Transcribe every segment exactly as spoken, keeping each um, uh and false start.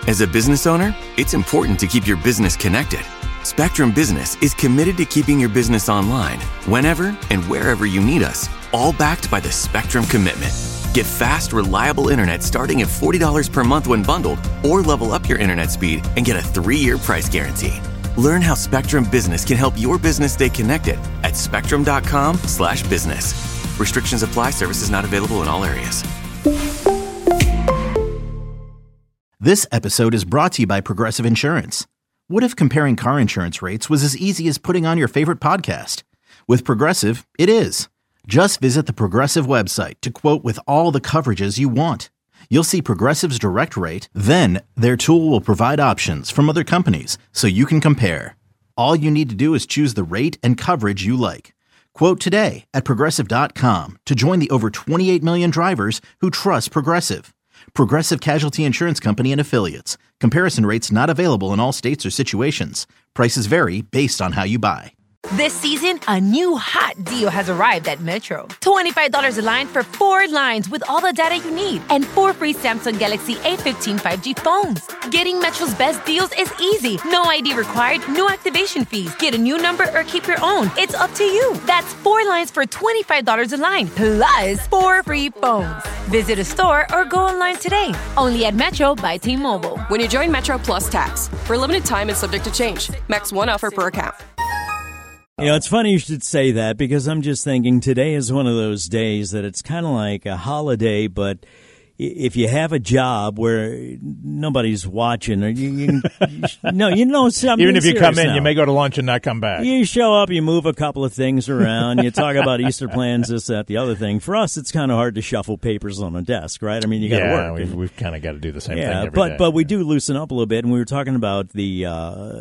As a business owner, it's important to keep your business connected. Spectrum Business is committed to keeping your business online whenever and wherever you need us, all backed by the Spectrum Commitment. Get fast, reliable internet starting at forty dollars per month when bundled, or level up your internet speed and get a three-year price guarantee. Learn how Spectrum Business can help your business stay connected at spectrum.com slash business. Restrictions apply. Services not available in all areas. This episode is brought to you by Progressive Insurance. What if comparing car insurance rates was as easy as putting on your favorite podcast? With Progressive, it is. Just visit the Progressive website to quote with all the coverages you want. You'll see Progressive's direct rate, then their tool will provide options from other companies so you can compare. All you need to do is choose the rate and coverage you like. Quote today at progressive dot com to join the over twenty-eight million drivers who trust Progressive. Progressive Casualty Insurance Company and Affiliates. Comparison rates not available in all states or situations. Prices vary based on how you buy. This season, a new hot deal has arrived at Metro. twenty-five dollars a line for four lines with all the data you need and four free Samsung Galaxy A fifteen five G phones. Getting Metro's best deals is easy. No I D required, no activation fees. Get a new number or keep your own. It's up to you. That's four lines for twenty-five dollars a line, plus four free phones. Visit a store or go online today. Only at Metro by T-Mobile. When you join Metro Plus Tax, for a limited time and subject to change. Max one offer per account. You know, it's funny you should say that because I'm just thinking today is one of those days that it's kind of like a holiday, but if you have a job where nobody's watching, or you, you, you no, you know something. Even if you come in, now. you may go to lunch and not come back. You show up, you move a couple of things around, you talk about Easter plans, this, that, the other thing. For us, it's kind of hard to shuffle papers on a desk, right? I mean, you got to yeah, work. we've, we've kind of got to do the same yeah, thing every but, day. But we do loosen up a little bit, and we were talking about the uh,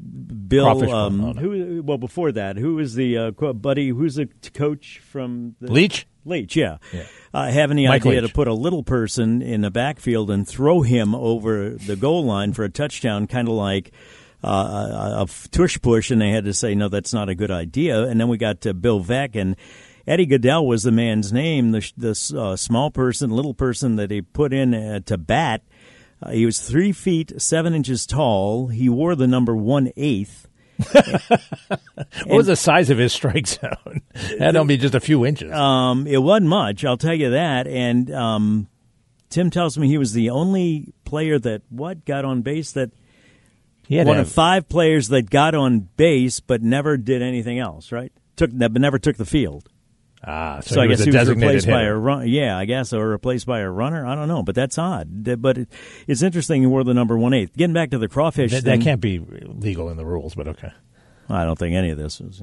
Bill. Um, oh, no. who? Well, before that, who was the uh, buddy? Who's the coach from the Leach? Leach, yeah. yeah. Uh, having the Mike idea Leach. to put a little person in the backfield and throw him over the goal line for a touchdown, kind of like uh, a, a tush push, and they had to say, no, that's not a good idea. And then we got to Bill Veeck, and Eddie Goodell was the man's name, the, the uh, small person, little person that he put in uh, to bat. Uh, he was three feet, seven inches tall. He wore the number one-eighth. What was the size of his strike zone? That don't be just a few inches. Um, it wasn't much, I'll tell you that. And um, Tim tells me he was the only player that what got on base that one have, of five players that got on base but never did anything else. Right? Took that, but never took the field. Ah, so, so he I guess was he a was replaced hitter. by a run. Yeah, I guess, or replaced by a runner. I don't know, but that's odd. But it, it's interesting he wore the number one eighth. Getting back to the crawfish that, thing, that can't be legal in the rules, but okay. I don't think any of this is. You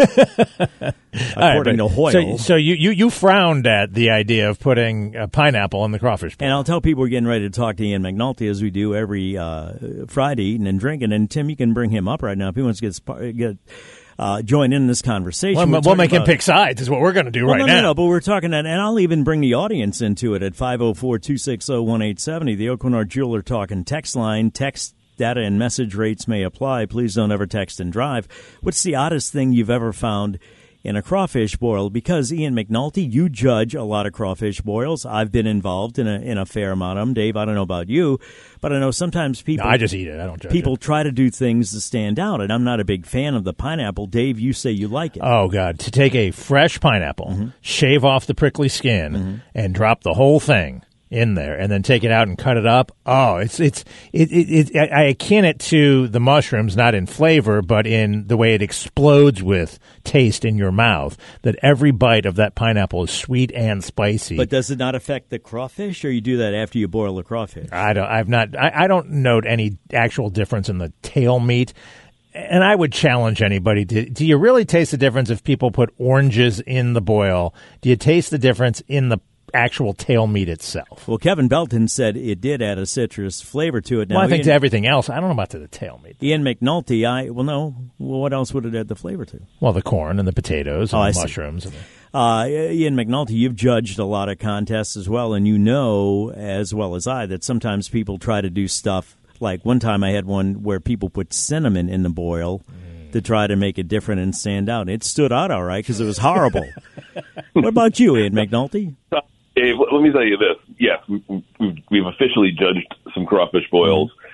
know, according right, to Hoyle. So, so you, you, you frowned at the idea of putting a pineapple in the crawfish bowl. And I'll tell people we're getting ready to talk to Ian McNulty as we do every uh, Friday, eating and drinking. And Tim, you can bring him up right now if he wants to get get. Uh, join in this conversation. Well, we'll make about, him pick sides is what we're going to do well, right no, now. No, no, but we're talking, and I'll even bring the audience into it at five oh four, two six oh, one eight seven oh, the Oakwinard Jeweler Talking text line. Text data and message rates may apply. Please don't ever text and drive. What's the oddest thing you've ever found in a crawfish boil? Because, Ian McNulty, you judge a lot of crawfish boils. I've been involved in a in a fair amount of them. Dave, I don't know about you, but I know sometimes people... No, I just eat it. I don't judge People it. try to do things to stand out, and I'm not a big fan of the pineapple. Dave, you say you like it. Oh, God. To take a fresh pineapple, mm-hmm. shave off the prickly skin, mm-hmm. and drop the whole thing in there, and then take it out and cut it up. Oh, it's it's it it, it I akin it to the mushrooms, not in flavor, but in the way it explodes with taste in your mouth. That every bite of that pineapple is sweet and spicy. But does it not affect the crawfish, or you do that after you boil the crawfish? I don't. I've not. I, I don't note any actual difference in the tail meat. And I would challenge anybody to, do you really taste the difference if people put oranges in the boil? Do you taste the difference in the actual tail meat itself? Well, Kevin Belton said it did add a citrus flavor to it. Now, well, I think Ian, to everything else. I don't know about to the tail meat. Ian McNulty, I well, no. Well, what else would it add the flavor to? Well, the corn and the potatoes and oh, the mushrooms. And the... Uh, Ian McNulty, you've judged a lot of contests as well, and you know as well as I that sometimes people try to do stuff. Like one time I had one where people put cinnamon in the boil mm. to try to make it different and stand out. It stood out all right because it was horrible. What about you, Ian McNulty? Dave, let me tell you this. Yes, we've, we've officially judged some crawfish boils.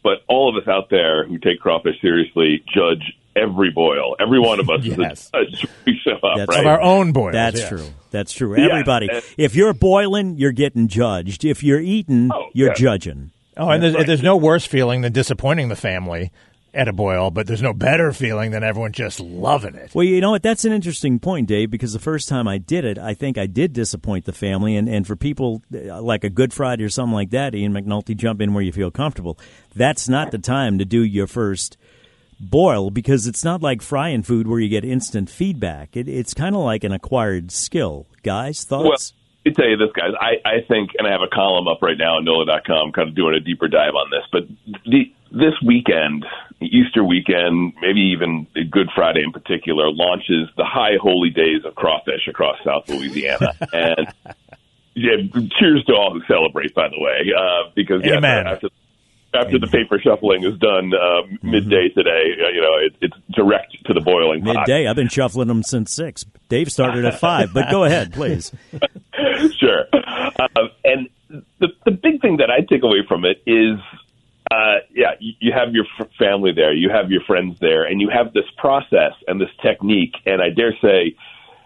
but all of us out there who take crawfish seriously judge every boil. Every one of us yes. is a judge. We show up, That's right? Of our own boils. That's yes. true. That's true. Yeah, Everybody. and- If you're boiling, you're getting judged. If you're eating, Oh, you're yeah. judging. Oh, and there's, Right. there's no worse feeling than disappointing the family at a boil, but there's no better feeling than everyone just loving it. Well, you know what? That's an interesting point, Dave, because the first time I did it, I think I did disappoint the family. And, and for people uh, like a Good Friday or something like that, Ian McNulty, jump in where you feel comfortable. That's not the time to do your first boil, because it's not like frying food where you get instant feedback. It, it's kind of like an acquired skill. Guys, thoughts? Well, let me tell you this, guys. I, I think, and I have a column up right now on N O L A dot com kind of doing a deeper dive on this, but the, this weekend, Easter weekend, maybe even Good Friday in particular, launches the high holy days of crawfish across South Louisiana. And yeah, cheers to all who celebrate, by the way, uh, because yeah, Amen. after, after the paper shuffling is done uh, midday today, uh, you know, it, it's direct to the boiling pot. Midday. I've been shuffling them since six. Dave started at five, but go ahead, please. Sure. Uh, and the the big thing that I take away from it is, uh, yeah, you, you have your f- family there, you have your friends there, and you have this process and this technique, and I dare say,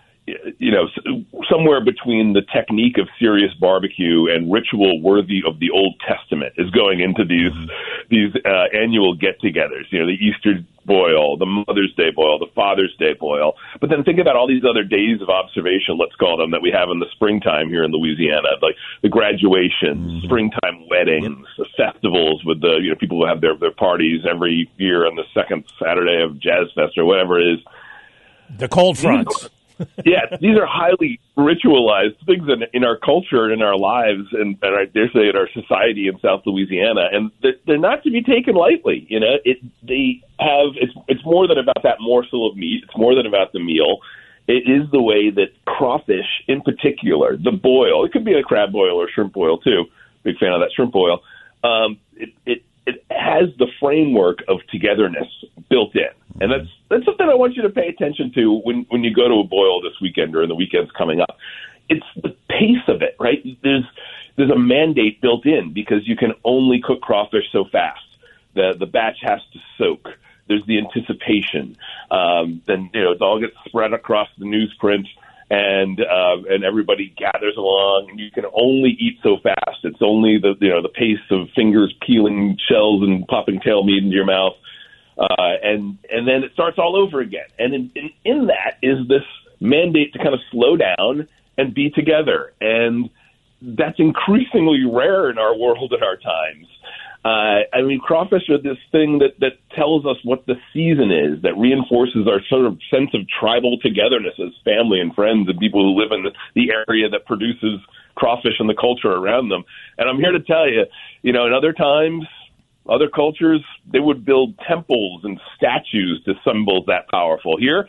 you know, somewhere between the technique of serious barbecue and ritual worthy of the Old Testament is going into these these uh, annual get-togethers. You know, the Easter boil, the Mother's Day boil, the Father's Day boil. But then think about all these other days of observation, let's call them, that we have in the springtime here in Louisiana, like the graduations, springtime weddings, the festivals with the, you know, people who have their, their parties every year on the second Saturday of Jazz Fest or whatever it is. The cold fronts. Yeah, these are highly ritualized things in, in our culture and in our lives, and, and I dare say in our society in South Louisiana, and they're, they're not to be taken lightly. You know, it they have it's it's more than about that morsel of meat. It's more than about the meal. It is the way that crawfish, in particular, the boil. It could be a crab boil or shrimp boil too. Big fan of that shrimp boil. Um, it it it has the framework of togetherness built in. And that's that's something I want you to pay attention to when, when you go to a boil this weekend or in the weekends coming up. It's the pace of it, right? There's there's a mandate built in because you can only cook crawfish so fast. The the batch has to soak. There's the anticipation. Um, then you know it all gets spread across the newsprint, and uh, and everybody gathers along. And you can only eat so fast. It's only the you know the pace of fingers peeling shells and popping tail meat into your mouth. Uh, and and then it starts all over again. And in, in, in that is this mandate to kind of slow down and be together. And that's increasingly rare in our world at our times. Uh, I mean, crawfish are this thing that, that tells us what the season is, that reinforces our sort of sense of tribal togetherness as family and friends and people who live in the, the area that produces crawfish and the culture around them. And I'm here to tell you, you know, in other times, other cultures, they would build temples and statues to symbols that powerful. Here,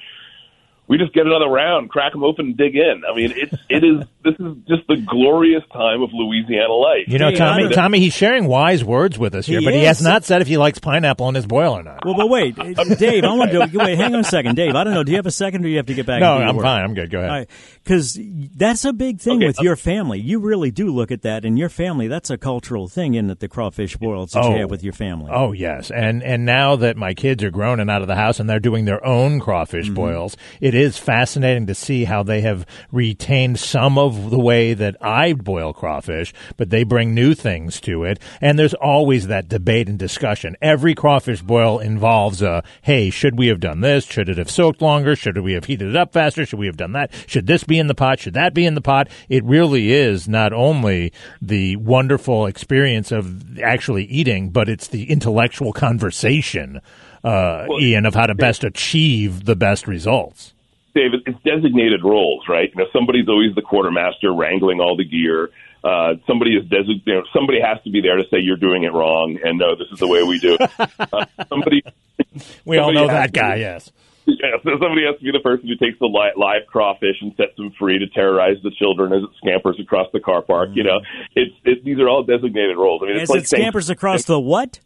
we just get another round, crack them open, and dig in. I mean, it's it is this is just the glorious time of Louisiana life. You know, Hey, Tommy, Honor- Tommy, he's sharing wise words with us here, He but he is. has not said if he likes pineapple in his boil or not. Well, but wait, Dave, I want to wait. Hang on a second, Dave. I don't know. Do you have a second, or do you have to get back? No, and do your I'm work? fine. I'm good. Go ahead. Because that's a big thing Okay, with uh, your family. You really do look at that in your family. That's a cultural thing, isn't it? The crawfish boils that Oh. you have with your family. Oh yes, and and now that my kids are grown and out of the house and they're doing their own crawfish Mm-hmm. boils, it is fascinating to see how they have retained some of the way that I boil crawfish, but they bring new things to it. And there's always that debate and discussion. Every crawfish boil involves a, hey, should we have done this? Should it have soaked longer? Should we have heated it up faster? Should we have done that? Should this be in the pot? Should that be in the pot? It really is not only the wonderful experience of actually eating, but it's the intellectual conversation, uh, Well, Ian, of how to best achieve the best results. David, it's designated roles, right? You know, somebody's always the quartermaster wrangling all the gear. Uh, somebody is designated. You know, somebody has to be there to say you're doing it wrong, and no, this is the way we do it. Uh, somebody, We all know somebody has that guy, to- yes. Yeah, so somebody has to be the person who takes the li- live crawfish and sets them free to terrorize the children as it scampers across the car park. You know, it's it, these are all designated roles. I mean, it's As like it scampers across the what?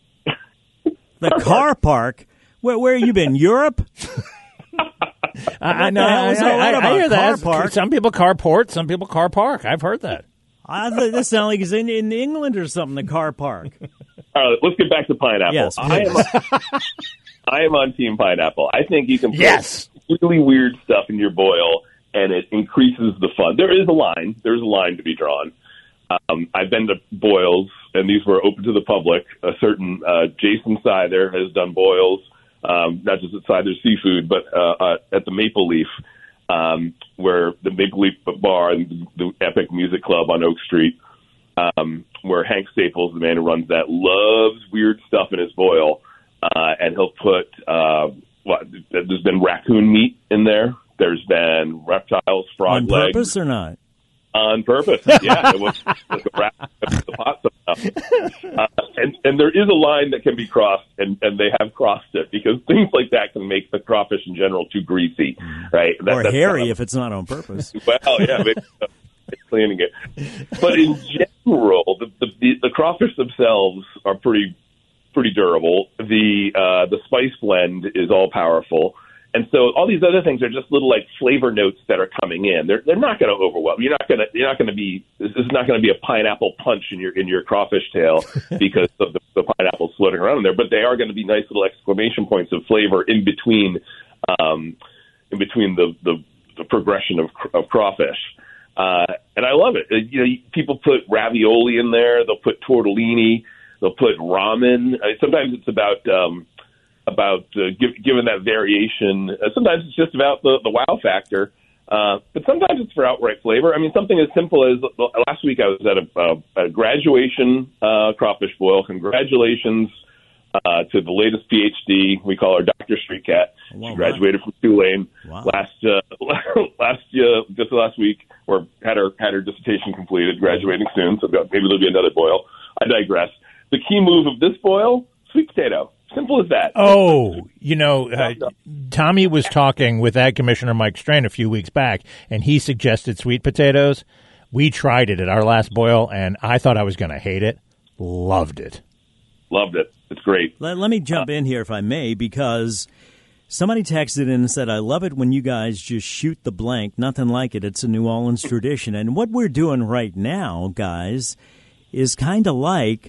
The car park? Where, where have you been? Europe? I, I know. the hell I, is all I, that I, about? I hear that. Car park? Some people carport, some people car park. I've heard that. I thought this sounded like it's in, in England or something, the car park. All right, let's get back to pineapple. Yes, I am, I am on team pineapple. I think you can put Yes. really weird stuff in your boil, and it increases the fun. There is a line. There's a line to be drawn. Um, I've been to boils, and these were open to the public. A certain uh, Jason Seither has done boils, um, not just at Seither's Seafood, but uh, uh, at the Maple Leaf, um, where the Maple Leaf Bar and the Epic Music Club on Oak Street, um, where Hank Staples, the man who runs that, loves weird stuff in his boil, uh, and he'll put uh, what, there's been raccoon meat in there. There's been reptiles, frog On legs. purpose or not? On purpose, yeah. It was like a wrap the pot somehow. Uh, and, and there is a line that can be crossed, and, and they have crossed it, because things like that can make the crawfish in general too greasy, right? That, Or that's hairy not, if it's not on purpose. well, yeah, maybe, uh, cleaning it. But in general, the, the, the, the crawfish themselves are pretty pretty durable. The uh, the spice blend is all powerful. And so all these other things are just little like flavor notes that are coming in. They're they're not going to overwhelm. You're not going to you're not going to be this is not going to be a pineapple punch in your in your crawfish tail because of the, the pineapple floating around in there. But they are going to be nice little exclamation points of flavor in between um, in between the, the, the progression of of crawfish. Uh, and I love it. You know, people put ravioli in there. They'll put tortellini. They'll put ramen. I mean, sometimes it's about um, about uh, give, given that variation. Uh, sometimes it's just about the, the wow factor, uh, but sometimes it's for outright flavor. I mean, something as simple as uh, last week I was at a, a, a graduation uh, crawfish boil. Congratulations uh, to the latest P H D. We call her Doctor Street Cat. Wow, she graduated wow. from Tulane wow. last uh, last uh, just last week, or had her had her dissertation completed, graduating soon. So maybe there'll be another boil. I digress. The key move of this boil: sweet potato. Simple as that. Oh, you know, uh, Tommy was talking with Ag Commissioner Mike Strain a few weeks back, and he suggested sweet potatoes. We tried it at our last boil, and I thought I was going to hate it. Loved it. Loved it. It's great. Let, let me jump in here, if I may, because somebody texted in and said, I love it when you guys just shoot the blank. Nothing like it. It's a New Orleans tradition. And what we're doing right now, guys, is kind of like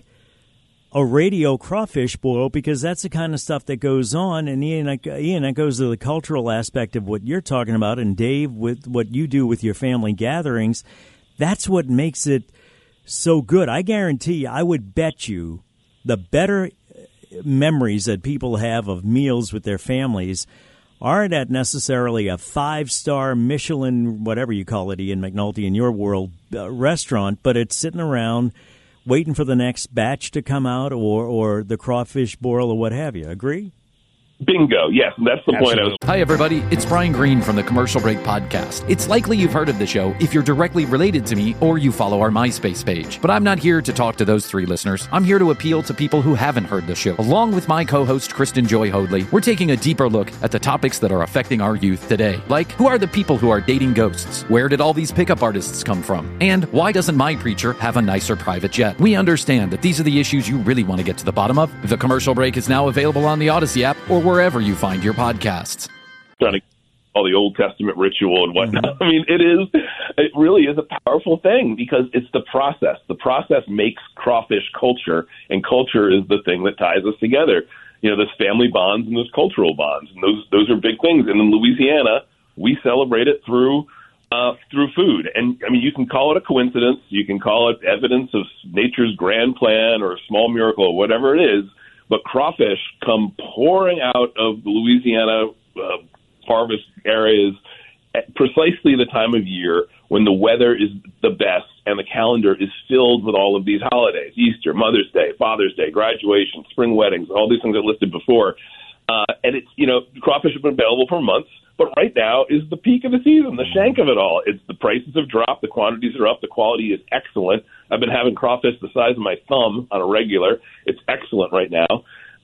a radio crawfish boil, because that's the kind of stuff that goes on. And Ian, Ian, that goes to the cultural aspect of what you're talking about, and Dave, with what you do with your family gatherings. That's what makes it so good. I guarantee you, I would bet you the better memories that people have of meals with their families aren't at necessarily a five-star Michelin, whatever you call it, Ian McNulty, in your world, uh, restaurant, but it's sitting around waiting for the next batch to come out, or, or the crawfish boil, or what have you. Agree? Bingo. Yes, that's the Absolutely. point I was. Hi, everybody. It's Brian Green from the Commercial Break Podcast. It's likely you've heard of the show if you're directly related to me or you follow our MySpace page. But I'm not here to talk to those three listeners. I'm here to appeal to people who haven't heard the show. Along with my co-host, Kristen Joy Hoadley, we're taking a deeper look at the topics that are affecting our youth today. Like, who are the people who are dating ghosts? Where did all these pickup artists come from? And why doesn't my preacher have a nicer private jet? We understand that these are the issues you really want to get to the bottom of. The Commercial Break is now available on the Odyssey app or wherever you find your podcasts. Trying to all the Old Testament ritual and whatnot. Mm-hmm. I mean, it is, it really is a powerful thing, because it's the process. The process makes crawfish culture, and culture is the thing that ties us together. You know, there's family bonds and there's cultural bonds, and those those are big things. And in Louisiana, we celebrate it through uh, through food. And I mean, you can call it a coincidence, you can call it evidence of nature's grand plan or a small miracle or whatever it is. But crawfish come pouring out of the Louisiana uh, harvest areas at precisely the time of year when the weather is the best and the calendar is filled with all of these holidays: Easter, Mother's Day, Father's Day, graduation, spring weddings, all these things I listed before. Uh, and it's, you know, crawfish have been available for months, but right now is the peak of the season, the shank of it all. It's the prices have dropped, the quantities are up, the quality is excellent. I've been having crawfish the size of my thumb on a regular. It's excellent right now.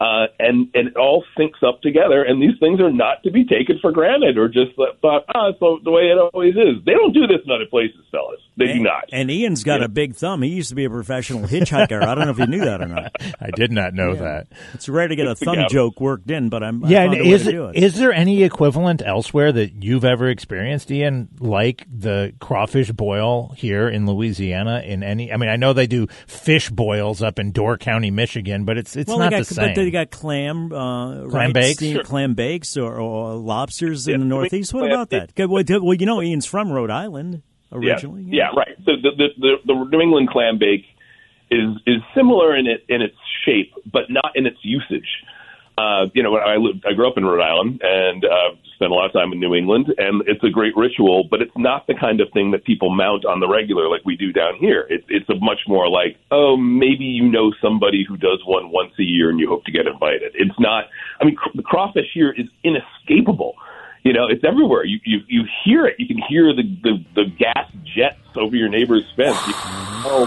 Uh, and, and it all syncs up together, and these things are not to be taken for granted or just thought, ah, it's the way it always is. They don't do this in other places, fellas. They and, do not. And Ian's got yeah. a big thumb. He used to be a professional hitchhiker. I don't know if you knew that or not. I did not know yeah. that. It's rare to get a thumb yeah. joke worked in, but I'm yeah. I And is, it, it. is there any equivalent elsewhere that you've ever experienced, Ian, like the crawfish boil here in Louisiana? In any, I mean, I know they do fish boils up in Door County, Michigan, but it's it's well, not got, the same. But they got clam, uh, clam right, bakes, steamed sure. clam bakes, or, or lobsters yeah, in the Northeast. What about that? Well, well, you know, Ian's from Rhode Island originally. Yeah, yeah right. So the, the the the New England clam bake is is similar in it in its shape, but not in its usage. Uh, you know, I lived, I grew up in Rhode Island and uh, spent a lot of time in New England, and it's a great ritual, but it's not the kind of thing that people mount on the regular like we do down here. It, it's a much more like, oh, maybe you know somebody who does one once a year and you hope to get invited. It's not, I mean, cr- the crawfish here is inescapable. You know, it's everywhere. You you, you hear it. You can hear the, the, the gas jets over your neighbor's fence. You can smell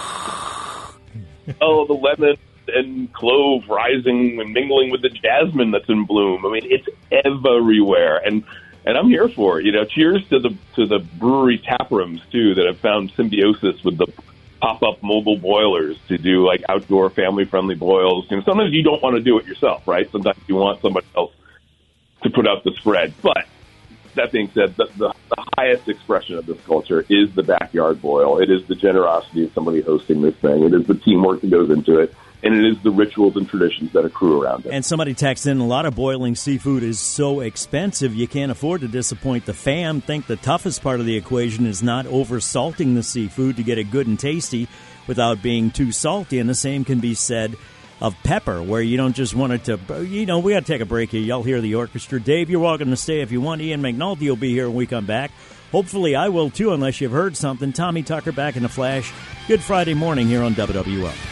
the, oh, the lemon and clove rising and mingling with the jasmine that's in bloom. I mean, it's everywhere, and and I'm here for it. You know, cheers to the to the brewery tap rooms too that have found symbiosis with the pop-up mobile boilers to do like outdoor family-friendly boils. You know, sometimes you don't want to do it yourself, right? Sometimes you want somebody else to put out the spread. But that being said, the, the, the highest expression of this culture is the backyard boil. It is the generosity of somebody hosting this thing. It is the teamwork that goes into it. And it is the rituals and traditions that accrue around it. And somebody texted in, a lot of boiling seafood is so expensive, you can't afford to disappoint the fam. Think the toughest part of the equation is not over-salting the seafood to get it good and tasty without being too salty. And the same can be said of pepper, where you don't just want it to, you know, we got to take a break here. Y'all hear the orchestra. Dave, you're welcome to stay if you want. Ian McNulty will be here when we come back. Hopefully I will, too, unless you've heard something. Tommy Tucker back in a flash. Good Friday morning here on W W L.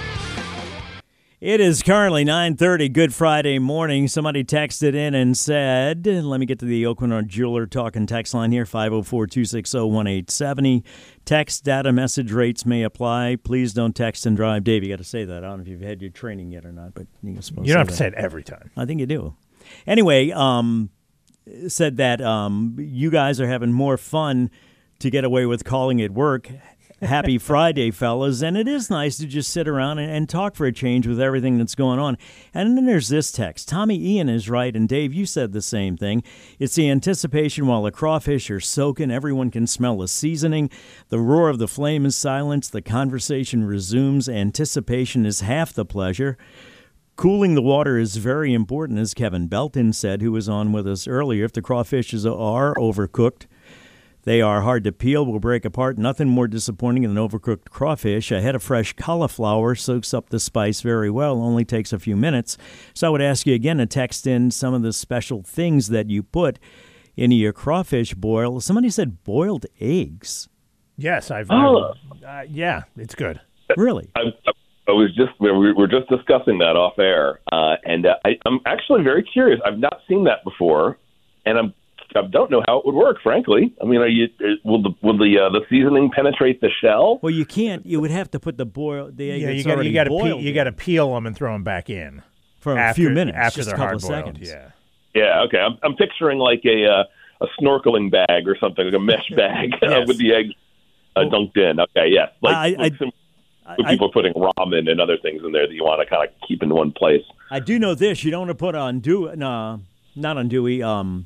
It is currently nine thirty, Good Friday morning. Somebody texted in and said, let me get to the Oakland Jeweler talking text line here, five oh four, two six oh, one eight seven oh. Text data message rates may apply. Please don't text and drive. Dave, you got to say that. I don't know if you've had your training yet or not, but you're supposed you don't to have to say it every time. I think you do. Anyway, um, said that um, you guys are having more fun to get away with calling it work. Happy Friday, fellas. And it is nice to just sit around and, and talk for a change with everything that's going on. And then there's this text. Tommy Ian is right, and Dave, you said the same thing. It's the anticipation while the crawfish are soaking. Everyone can smell the seasoning. The roar of the flame is silenced. The conversation resumes. Anticipation is half the pleasure. Cooling the water is very important, as Kevin Belton said, who was on with us earlier. If the crawfishes are overcooked, they are hard to peel, will break apart. Nothing more disappointing than overcooked crawfish. A head of fresh cauliflower soaks up the spice very well, only takes a few minutes. So I would ask you again to text in some of the special things that you put into your crawfish boil. Somebody said boiled eggs. Yes, I've. Oh. I've uh, yeah, it's good. Really? I, I was just we were just discussing that off air, uh, and uh, I, I'm actually very curious. I've not seen that before, and I'm. I don't know how it would work, frankly. I mean, are you will the will the uh, the seasoning penetrate the shell? Well, you can't. You would have to put the boil the egg. Yeah, that's you got already you got to boiled pe- you got to peel them and throw them back in for after, a few minutes, after just they're a couple hard of boiled. seconds. Yeah, yeah. Okay, I'm I'm picturing like a uh, a snorkeling bag or something, like a mesh bag yes. uh, with the eggs uh, dunked in. Okay, yes. Like, I, like I, some, I, when people are putting ramen and other things in there that you want to kind of keep in one place. I do know this: you don't want to put on do no, not on Dewey. Um.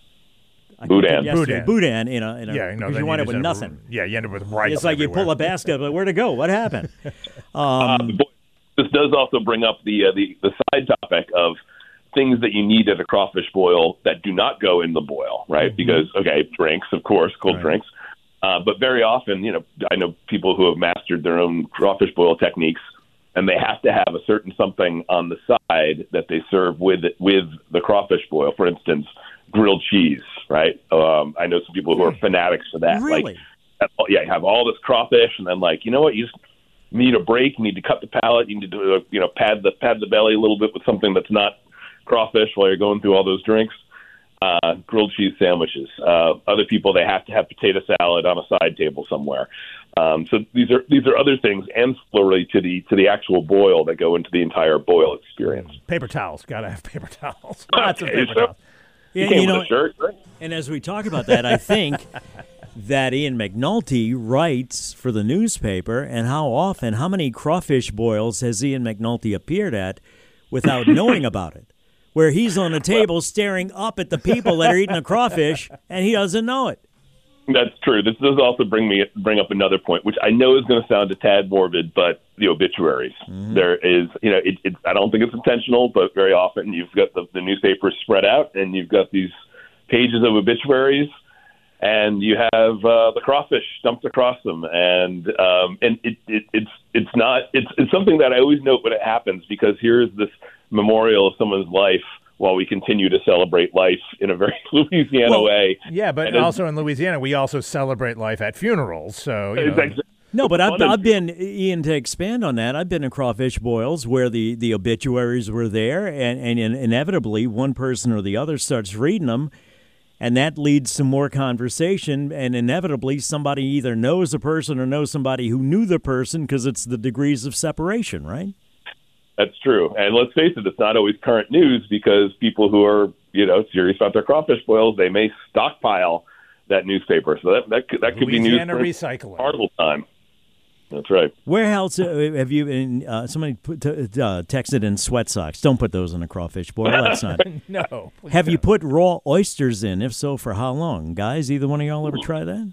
Boudin. Boudin. Boudin in a, in a yeah, no, because you wind up with nothing. A, yeah, you end up with rice. It's like everywhere. you pull a basket, but where'd it go? What happened? Um, uh, this does also bring up the, uh, the the side topic of things that you need at a crawfish boil that do not go in the boil, right? Mm-hmm. Because, okay, drinks, of course, cold right. drinks. Uh, but very often, you know, I know people who have mastered their own crawfish boil techniques, and they have to have a certain something on the side that they serve with with the crawfish boil. For instance, grilled cheese, right? Um, I know some people who are fanatics for that. Really? Like, yeah, you have all this crawfish, and then like, you know what? You just need a break. You need to cut the palate. You need to do, you know, pad the pad the belly a little bit with something that's not crawfish while you're going through all those drinks. Uh, grilled cheese sandwiches. Uh, other people, they have to have potato salad on a side table somewhere. Um, so these are these are other things ancillary to the to the actual boil that go into the entire boil experience. Paper towels, gotta have paper towels. Lots of Okay, paper so- towels. Yeah, Came you with know, a shirt, right? and as we talk about that, I think that Ian McNulty writes for the newspaper, and how often, how many crawfish boils has Ian McNulty appeared at without knowing about it? Where he's on a table staring up at the people that are eating the crawfish, and he doesn't know it. That's true. This does also bring me bring up another point, which I know is going to sound a tad morbid, but the obituaries. Mm-hmm. There is, you know, it, it, I don't think it's intentional, but very often you've got the, the newspapers spread out, and you've got these pages of obituaries, and you have uh, the crawfish dumped across them, and um, and it, it, it's it's not it's it's something that I always note when it happens, because here's this memorial of someone's life, while we continue to celebrate life in a very Louisiana Well, way. Yeah, but And also in Louisiana, we also celebrate life at funerals. So you know. Exactly. No, but I've, One of- I've been, Ian, to expand on that, I've been in crawfish boils where the, the obituaries were there, and, and in- inevitably one person or the other starts reading them, and that leads to more conversation, and inevitably somebody either knows the person or knows somebody who knew the person, because it's the degrees of separation, right? That's true. And let's face it, it's not always current news, because people who are, you know, serious about their crawfish boils, they may stockpile that newspaper. So that that could, that could be news Louisiana for recycling. carnival time. That's right. Where else uh, have you been? Uh, somebody put, uh, texted in sweat socks. Don't put those in a crawfish boil. That's not. No. Have you put raw oysters in? If so, for how long? Guys, either one of y'all ever try that?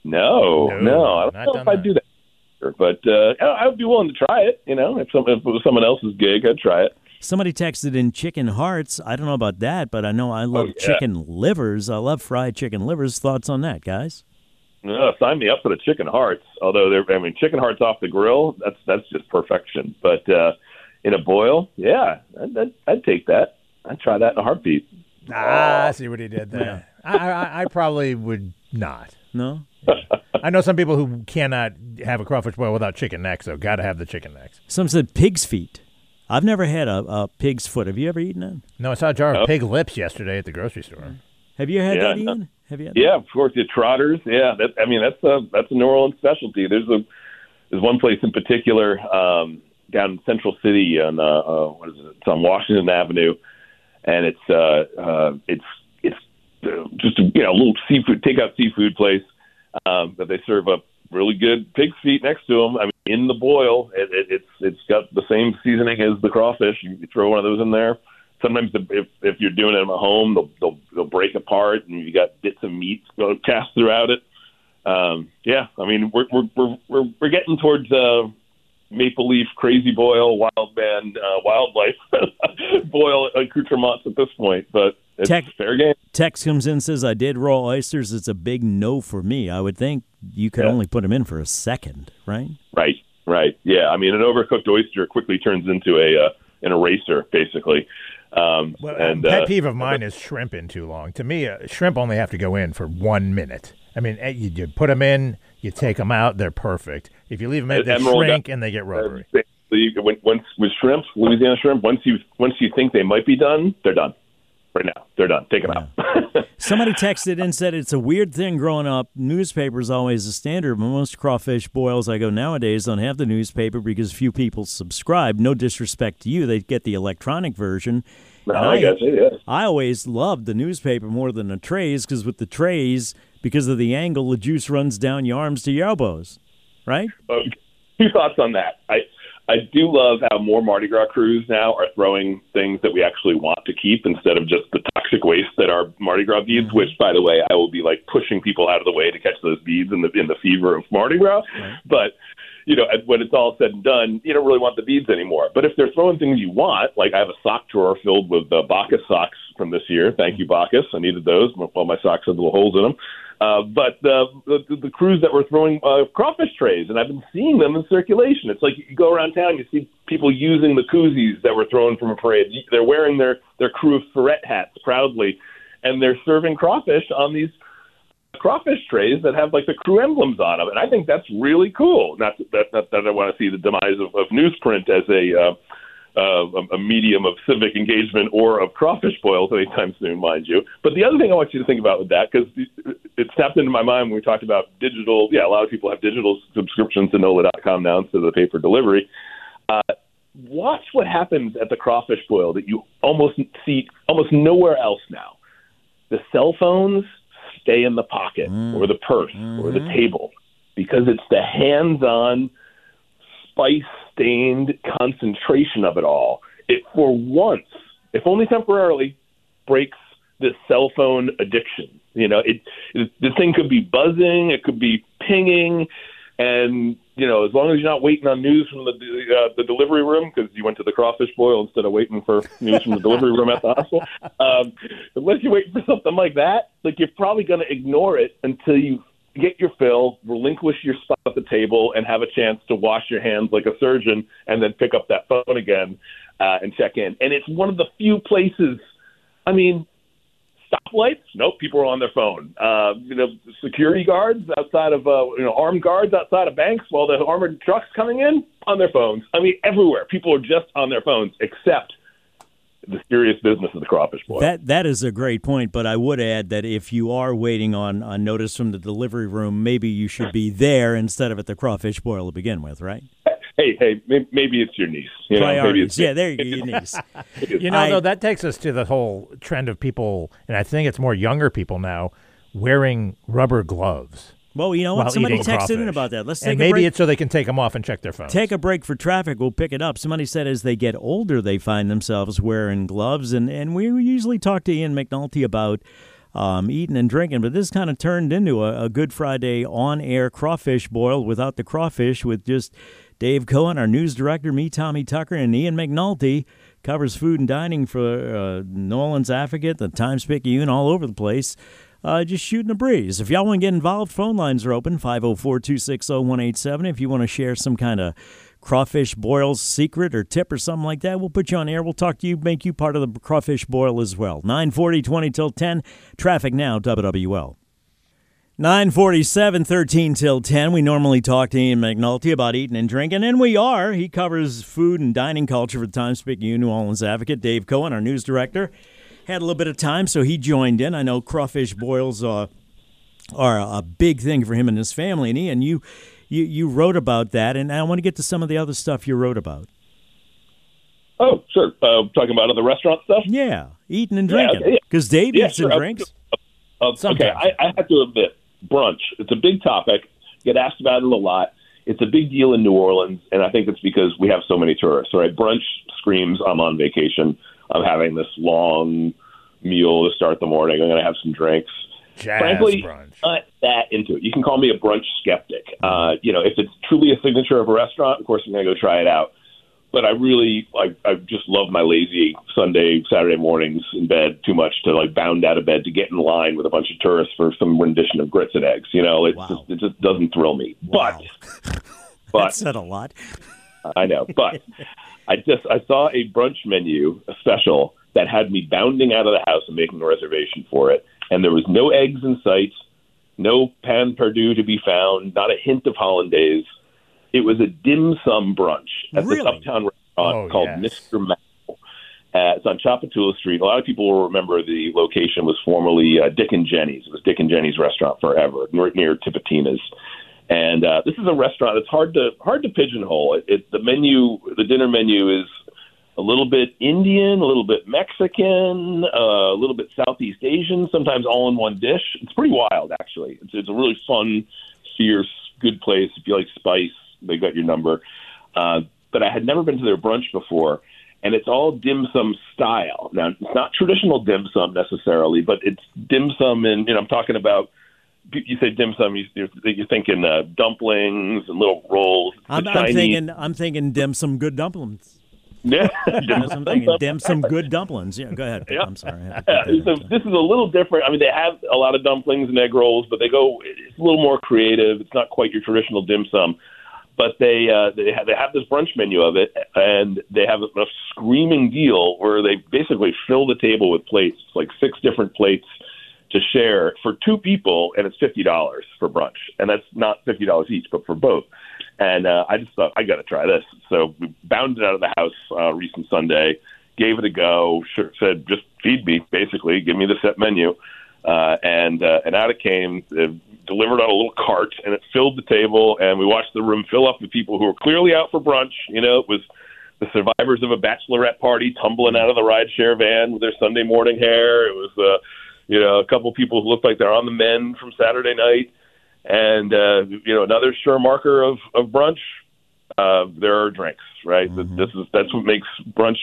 No, No, no, I don't not know done if I'd that. do that. But uh, I would be willing to try it. You know, if, some, if it was someone else's gig, I'd try it. Somebody texted in chicken hearts. I don't know about that, but I know I love Oh, yeah. chicken livers. I love fried chicken livers. Thoughts on that, guys? No, sign me up for the chicken hearts. Although, they're, I mean, chicken hearts off the grill, that's that's just perfection. But uh, in a boil, yeah, I'd, I'd, I'd take that. I'd try that in a heartbeat. Ah, I see what he did there. I, I, I probably would not. No? I know some people who cannot have a crawfish boil without chicken necks, so got to have the chicken necks. Some said pig's feet. I've never had a, a pig's foot. Have you ever eaten that? No, I saw a jar Oh. of pig lips yesterday at the grocery store. Have you had Yeah, that, Ian? Have you had Yeah, of course, the trotters. Yeah, that, I mean that's a that's a New Orleans specialty. There's a there's one place in particular um, down in Central City on uh, uh, what is it? It's on Washington Avenue, and it's uh, uh, it's it's uh, just a you know little seafood takeout seafood place, um, but they serve up really good pig's feet next to them. I mean, in the boil, it, it, it's it's got the same seasoning as the crawfish. You, you throw one of those in there. Sometimes the, if if you're doing it at home, they'll, they'll they'll break apart, and you got bits of meat cast throughout it. Um, yeah, I mean we're we're we're we're, we're getting towards uh, maple leaf, crazy boil, wild man, uh, wildlife boil accoutrements at this point, but it's Tech- fair game. Tex comes in and says, I did raw oysters. It's a big no for me. I would think you could Yeah. only put them in for a second, right? Right, right. Yeah, I mean an overcooked oyster quickly turns into a uh, an eraser, basically. Um, Well, and pet uh, peeve of mine is shrimp in too long. To me, uh, shrimp only have to go in for one minute. I mean, eh, you, you put them in, you take them out, they're perfect. If you leave them in, they Emerald- shrink and they get rubbery. Uh, so you, when, once with shrimp, Louisiana shrimp, once you once you think they might be done, they're done. Right now, they're done. Take them out. Somebody texted in and said it's a weird thing growing up. Newspaper's always the standard, but most crawfish boils I go nowadays don't have the newspaper because few people subscribe. No disrespect to you. They get the electronic version. No, And I guess it is. I always loved the newspaper more than the trays because with the trays, because of the angle, the juice runs down your arms to your elbows, right? Uh, two thoughts on that. I I do love how more Mardi Gras crews now are throwing things that we actually want to keep instead of just the toxic waste that are Mardi Gras beads. Mm-hmm. Which, by the way, I will be like pushing people out of the way to catch those beads in the in the fever of Mardi Gras. Right. But you know, when it's all said and done, you don't really want the beads anymore. But if they're throwing things you want, like I have a sock drawer filled with uh, Bacchus socks from this year. Thank you, Bacchus. I needed those. Well, my socks had little holes in them. Uh, but uh, the, the crews that were throwing uh, crawfish trays, and I've been seeing them in circulation. It's like you go around town, you see people using the koozies that were thrown from a parade. They're wearing their, their crew of ferret hats proudly, and they're serving crawfish on these crawfish trays that have like the crew emblems on them. And I think that's really cool. Not that, that, that I want to see the demise of, of newsprint as a uh, uh, a medium of civic engagement or of crawfish boils anytime soon, mind you. But the other thing I want you to think about with that, because it snapped into my mind when we talked about digital. Yeah, a lot of people have digital subscriptions to N O L A dot com now instead of the paper delivery. Uh, watch what happens at the crawfish boil that you almost see almost nowhere else now. The cell phones stay in the pocket mm. or the purse mm-hmm. or the table because it's the hands-on, spice-stained concentration of it all. It, for once, if only temporarily, breaks this cell phone addiction. You know, it, it the thing could be buzzing, it could be pinging, and you know, as long as you're not waiting on news from the uh, the delivery room because you went to the crawfish boil instead of waiting for news from the delivery room at the hospital, um, unless you're waiting for something like that, like you're probably going to ignore it until you get your fill, relinquish your spot at the table, and have a chance to wash your hands like a surgeon, and then pick up that phone again uh, and check in. And it's one of the few places. I mean. Stoplights? Nope, people are on their phone. Uh, you know, security guards outside of, uh, you know, armed guards outside of banks while the armored trucks coming in on their phones. I mean, everywhere. People are just on their phones, except the serious business of the crawfish boil. That that is a great point, but I would add that if you are waiting on a notice from the delivery room, maybe you should be there instead of at the crawfish boil to begin with, right? Hey, hey, maybe it's your niece. You know, Priorities. maybe it's yeah, there you go, your niece. You know, I, though, that takes us to the whole trend of people, and I think it's more younger people now, wearing rubber gloves. Well, you know what? Somebody texted crawfish. in about that. Let's take and a maybe break. it's so they can take them off and check their phones. Take a break for traffic. We'll pick it up. Somebody said as they get older, they find themselves wearing gloves, and, and we usually talk to Ian McNulty about um, eating and drinking, but this kind of turned into a, a Good Friday on-air crawfish boil without the crawfish, with just Dave Cohen, our news director, me, Tommy Tucker, and Ian McNulty. Covers food and dining for uh, New Orleans Advocate, the Times-Picayune, all over the place. Uh, just shooting a breeze. If y'all want to get involved, phone lines are open, five oh four, two six oh, one eight seven. If you want to share some kind of crawfish boil secret or tip or something like that, we'll put you on air. We'll talk to you, make you part of the crawfish boil as well. nine forty, twenty till ten. Traffic now, W W L. nine forty-seven, thirteen till ten. We normally talk to Ian McNulty about eating and drinking, and we are. He covers food and dining culture for the Times-Picayune New Orleans Advocate. Dave Cohen, our news director, had a little bit of time, so he joined in. I know crawfish boils uh, are a big thing for him and his family. And Ian, you, you, you wrote about that, and I want to get to some of the other stuff you wrote about. Oh, sure. Uh, talking about other restaurant stuff? Yeah, eating and drinking. Because yeah, yeah. Dave yeah, eats sure. and drinks. Uh, uh, okay, I, I have to admit, brunch. It's a big topic. Get asked about it a lot. It's a big deal in New Orleans, and I think it's because we have so many tourists, right? Brunch screams, I'm on vacation. I'm having this long meal to start the morning. I'm going to have some drinks. Jazz Frankly, brunch. not that into it. You can call me a brunch skeptic. Uh, you know, if it's truly a signature of a restaurant, of course I'm going to go try it out. But I really, like, I just love my lazy Sunday, Saturday mornings in bed too much to, like, bound out of bed to get in line with a bunch of tourists for some rendition of grits and eggs. You know, it's wow. just, it just doesn't thrill me. Wow. But, but that said a lot. I know. But I just, I saw a brunch menu, a special, that had me bounding out of the house and making a reservation for it. And there was no eggs in sight, no pan perdu to be found, not a hint of hollandaise. It was a dim sum brunch at really? this uptown restaurant Oh, called yes. Mister Mal. Uh, it's on Chapatula Street. A lot of people will remember the location was formerly uh, Dick and Jenny's. It was Dick and Jenny's restaurant forever, near, near Tipitina's. And uh, this is a restaurant that's hard to hard to pigeonhole. It, it, the menu, the dinner menu is a little bit Indian, a little bit Mexican, uh, a little bit Southeast Asian, sometimes all in one dish. It's pretty wild, actually. It's, it's a really fun, fierce, good place. If you like spice, they got your number. Uh, but I had never been to their brunch before, and it's all dim sum style. Now, it's not traditional dim sum necessarily, but it's dim sum, and you know, I'm talking about. You say dim sum, you're, you're thinking uh, dumplings and little rolls. I'm, I'm thinking, I'm thinking dim sum good dumplings. Yeah, I'm thinking dim some good dumplings. Yeah, go ahead. Yeah. I'm sorry. Yeah, so this is a little different. I mean, they have a lot of dumplings and egg rolls, but they go. It's a little more creative. It's not quite your traditional dim sum. But they uh, they have, they have this brunch menu of it, and they have a, a screaming deal where they basically fill the table with plates, like six different plates, to share for two people, and it's fifty dollars for brunch. And that's not fifty dollars each, but for both. And uh, I just thought, I got to try this. So we bounded out of the house uh, recent Sunday, gave it a go, said, just feed me, basically, give me the set menu. Uh, and uh, and out it came, uh, delivered on a little cart, and it filled the table, and we watched the room fill up with people who were clearly out for brunch. You know, it was the survivors of a bachelorette party tumbling out of the rideshare van with their Sunday morning hair. It was, uh, you know, a couple people who looked like they're on the mend from Saturday night. And, uh, you know, another sure marker of, of brunch, uh, there are drinks, right? Mm-hmm. This is That's what makes brunch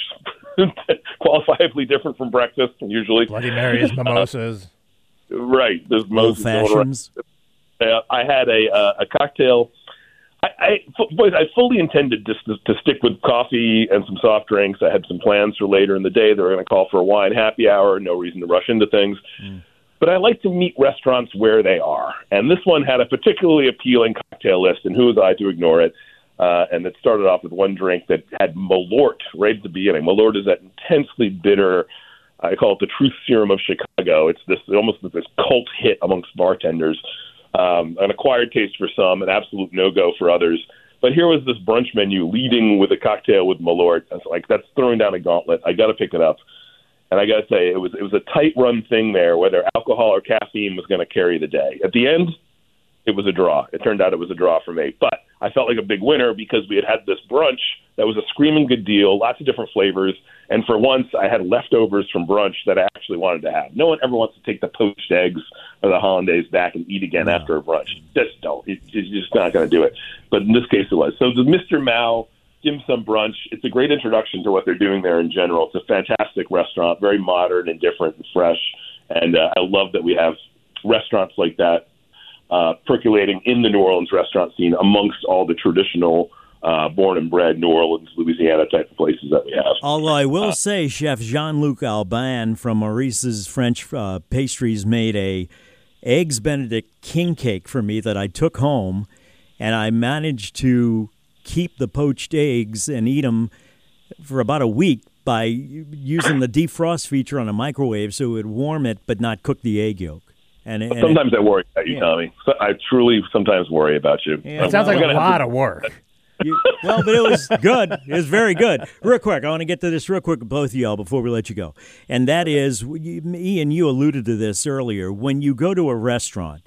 qualifiably different from breakfast, usually. Bloody Marys, mimosas. Uh, right. There's Old fashions. Uh, I had a, uh, a cocktail. I, I, boys, I fully intended just to, to stick with coffee and some soft drinks. I had some plans for later in the day. They were going to call for a wine happy hour. No reason to rush into things. Mm. But I like to meet restaurants where they are. And this one had a particularly appealing cocktail list, and who was I to ignore it? Uh, and it started off with one drink that had Malort right at the beginning. Malort is that intensely bitter, I call it the truth serum of Chicago. It's this almost this cult hit amongst bartenders. Um, an acquired taste for some, an absolute no-go for others. But here was this brunch menu leading with a cocktail with Malort. I was like, that's throwing down a gauntlet. I got to pick it up. And I got to say, it was it was a tight-run thing there, whether alcohol or caffeine was going to carry the day. At the end, it was a draw. It turned out it was a draw for me. But I felt like a big winner because we had had this brunch that was a screaming good deal, lots of different flavors. And for once, I had leftovers from brunch that I actually wanted to have. No one ever wants to take the poached eggs or the hollandaise back and eat again no. after a brunch. Just don't. It, it's just not going to do it. But in this case, it was. So the Mister Mao Dim Sum Brunch, it's a great introduction to what they're doing there in general. It's a fantastic restaurant, very modern and different and fresh. And uh, I love that we have restaurants like that uh, percolating in the New Orleans restaurant scene amongst all the traditional uh, born and bred New Orleans, Louisiana type of places that we have. Although I will uh, say Chef Jean-Luc Albin from Maurice's French uh, Pastries made a Eggs Benedict king cake for me that I took home, and I managed to keep the poached eggs and eat them for about a week by using the defrost feature on a microwave so it would warm it but not cook the egg yolk. And, and sometimes it, I worry about you, yeah. Tommy. I truly sometimes worry about you. Yeah, it sounds like a lot to... of work. You, well, but it was good. It was very good. Real quick, I want to get to this real quick with both of y'all before we let you go. And that is, Ian, you alluded to this earlier. When you go to a restaurant,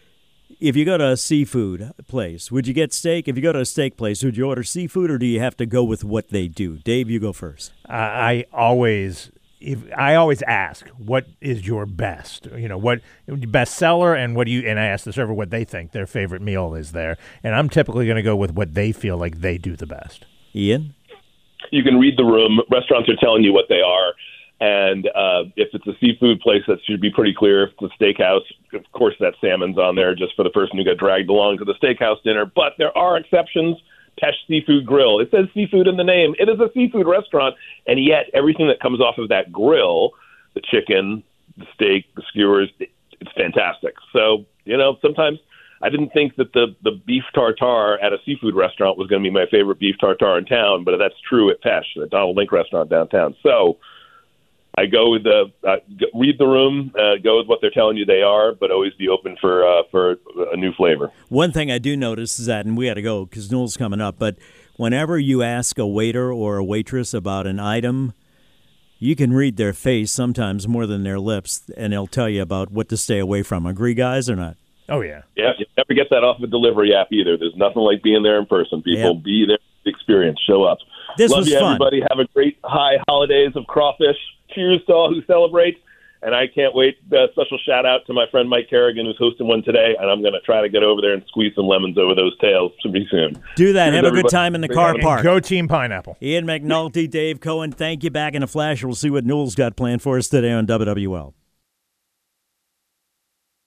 if you go to a seafood place, would you get steak? If you go to a steak place, would you order seafood, or do you have to go with what they do? Dave, you go first. Uh, I always... If I always ask, what is your best? You know, what best seller, and what do you? And I ask the server what they think their favorite meal is there, and I'm typically going to go with what they feel like they do the best. Ian, you can read the room. Restaurants are telling you what they are, and uh, if it's a seafood place, that should be pretty clear. If it's a steakhouse, of course, that salmon's on there just for the person who got dragged along to the steakhouse dinner. But there are exceptions. Pesh Seafood Grill. It says seafood in the name. It is a seafood restaurant, and yet everything that comes off of that grill, the chicken, the steak, the skewers, it's fantastic. So, you know, sometimes I didn't think that the, the beef tartare at a seafood restaurant was going to be my favorite beef tartare in town, but that's true at Pesh, the Donald Link restaurant downtown. So I go with the uh, read the room, uh, go with what they're telling you they are, but always be open for uh, for a new flavor. One thing I do notice is that, and we got to go because Newell's coming up, but whenever you ask a waiter or a waitress about an item, you can read their face sometimes more than their lips, and they'll tell you about what to stay away from. Agree, guys, or not? Oh, yeah. Yeah, you never get that off a delivery app either. There's nothing like being there in person. People, yep. Be there, experience, show up. This Love was you, fun. Everybody. Have a great high holidays of crawfish. Cheers to all who celebrate, and I can't wait. Uh, special shout-out to my friend Mike Kerrigan, who's hosting one today, and I'm going to try to get over there and squeeze some lemons over those tails pretty soon. Do that. Cheers, Have a everybody. good time in the car park. Go Team Pineapple. Ian McNulty, Dave Cohen, thank you. Back in a flash. We'll see what Newell's got planned for us today on W W L.